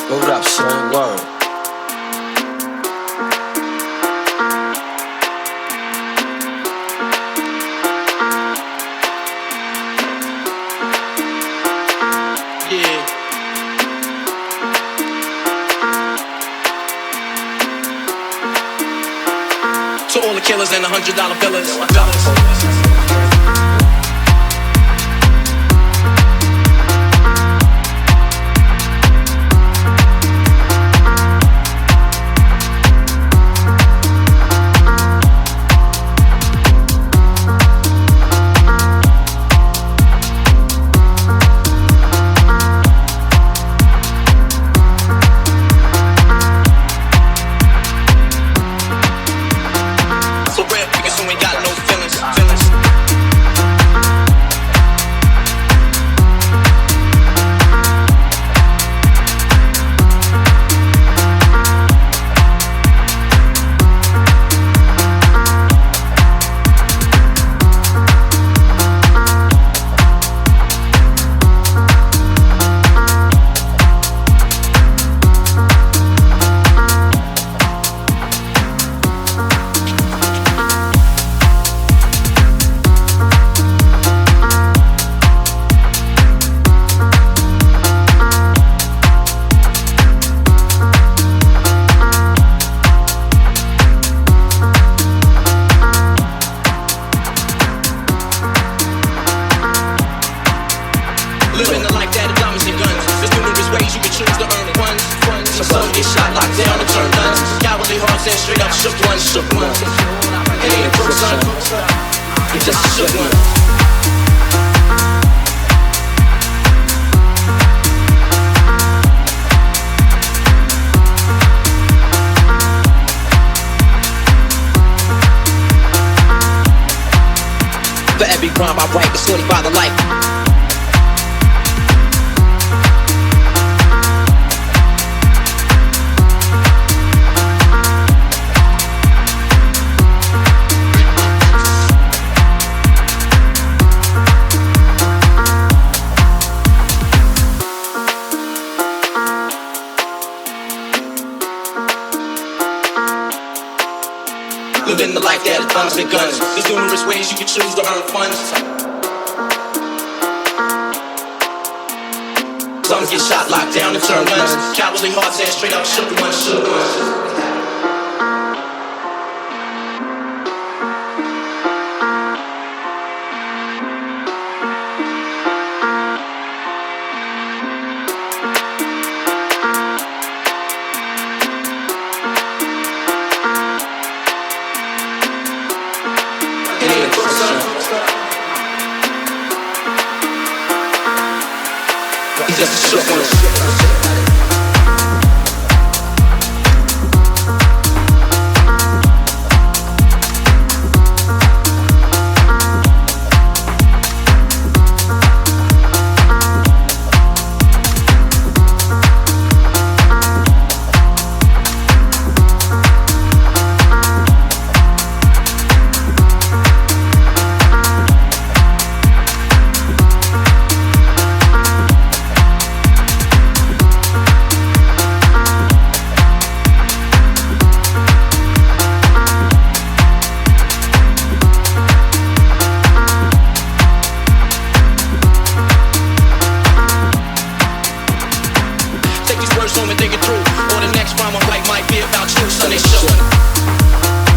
Hold up, son. Word. Yeah. To all the killers and the $100 villas. So real niggas who ain't got no feelings. Living the life that is diamonds and guns. There's numerous ways you can choose to earn funds. Some get shot, locked down, and turn guns. Cowardly hearts and straight up shook ones. It ain't a crook, son. It's just a shook one. For every rhyme I write, it's 25 to life. Living the life that is diamonds and guns. There's numerous ways you can choose to earn funds. Some get shot, locked down, and turn guns. Cowardly hearts and straight up shook ones. It ain't a crook, son. He's just a shook one. Take these words home and think it through. Or the next rhyme I write might be about you, son. They show.